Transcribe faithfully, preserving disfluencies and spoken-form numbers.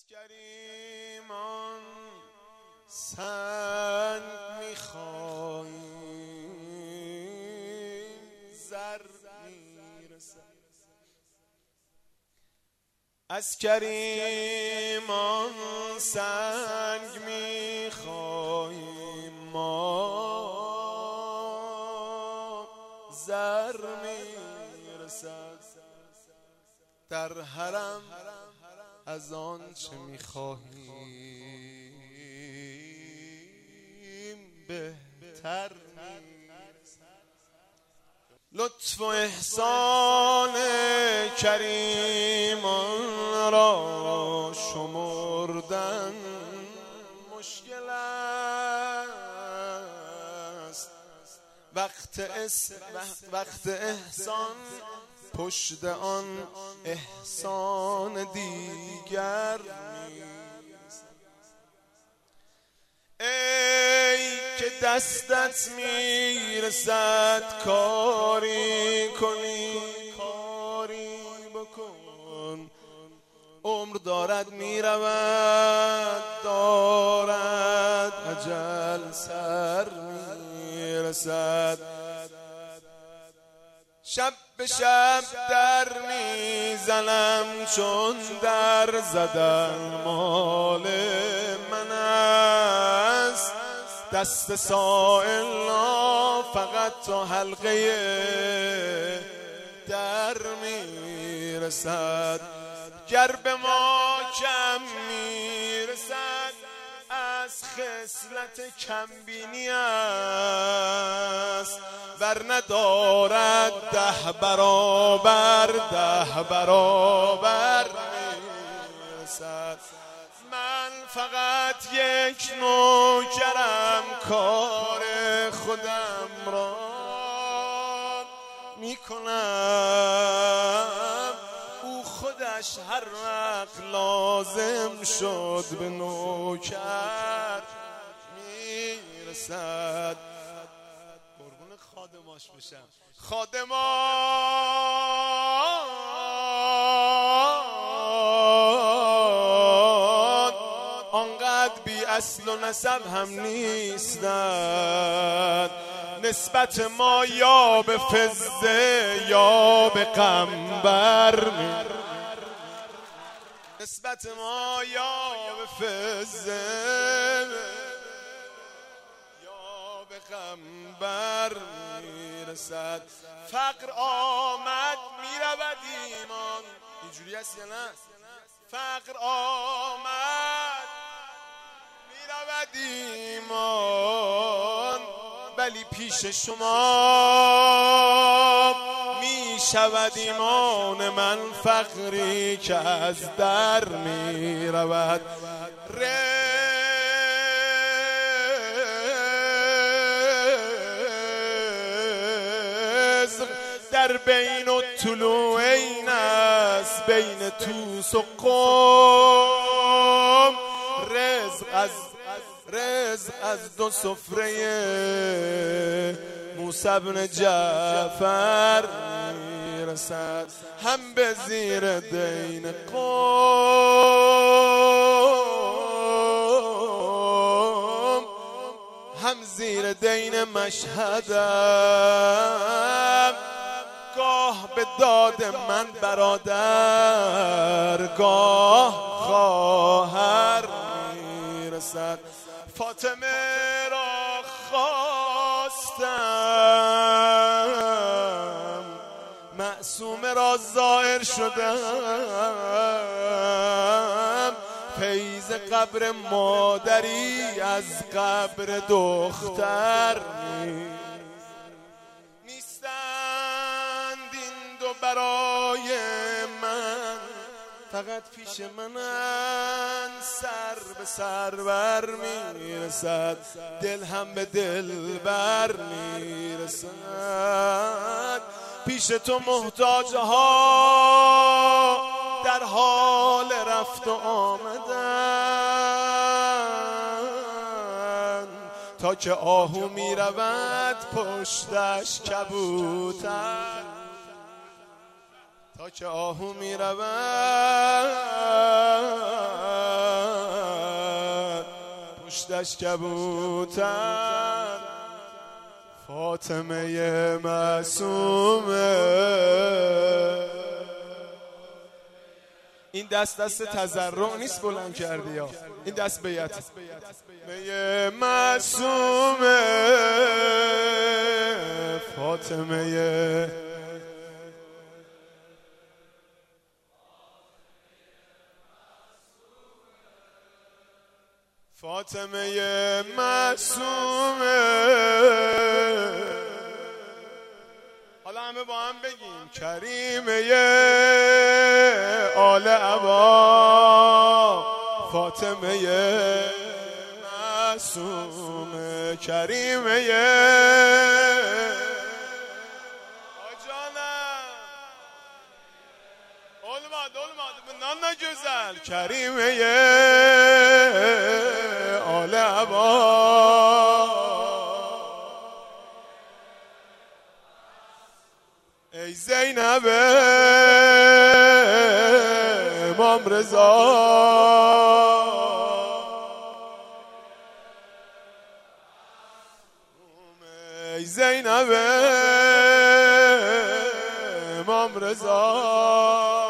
گریمان سنگ میخواییم زر میرسد. از کریمان سنگ میخواییم ما زر میرسد. در حرم از آن چه میخواهیم بهتر میرسد. لطف و احسان کریمان را شمردن مشکل است. وقت اس وقت احسان پشت آن احسان دیگر میرسد. ای که دستت میرسد کاری کنی کاری بکن. عمر دارد میرود دارد اجل سر میرسد. شب به شب در میزنم چون در زدن مال من است. دست سائل فقط تا حلقه در میرسد. گر به ما کم میرسد از خصلت کمبینی است. ور ندارد ده برابر ده برابر میرسد. من فقط یک نوکرم کار خودم را میکنم. او خودش هر وقت لازم شد به نوکر میرسد. قربون خادماش بشم. خادمان آنقدر بی اصل و نسب هم نیستند. نسبت ما یا به فضه یا به قنبر. نسبت ما یا به فضه یا به قنبر میرسد. فقر آمد میرود ایمان. اینجوری هست یا نه؟ فقر آمد میرود ایمان. ولی پیش شما می شود ایمان من فقری که از در می رود. رزق در بین و طلوعین است، بین توس و قم. رزق از رزق از دو سفره موسی بن جعفر میرسد. هم به زیر دین قوم هم زیر دین مشهدم. گاه به داد من برادر گاه خواهر میرسد. فاطمه را خواستم معصومه را زائر شدم. فیض قبر مادری از قبر دختر نیستند این دو برای من. فقط پیش منن سر به سر بر میرسد. دل هم به دل بر میرسد. پیش تو محتاج ها در حال رفت و آمدن. تا که آهو میرود پشتش کبوتر. تا که آهو میرود پشتش کبوتر، فاطمه معصومه. این دست دست تضرع نیست بلند کردی یا این دست بیعت. فاطمه معصومه، فاطمه فاطمه معصومه. حالا همه با هم بگیم کریمه آل عبا، فاطمه معصومه، کریمه آجانم olmadı olmadı bundan da güzel. Kerime'ye ale aba, ey Zeynep'e İmam Rıza, ey Zeynep'e İmam Rıza.